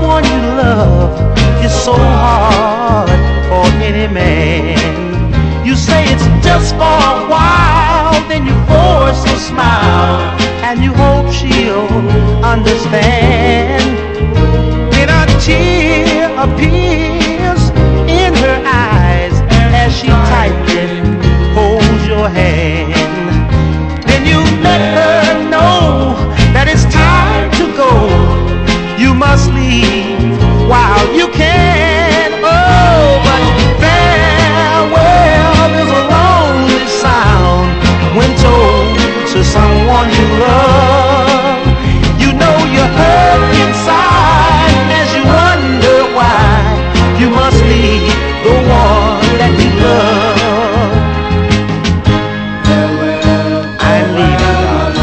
someone you love is so hard for any man. You say it's just for a while, then you force a smile, and you hope she'll understand. Then a tear appears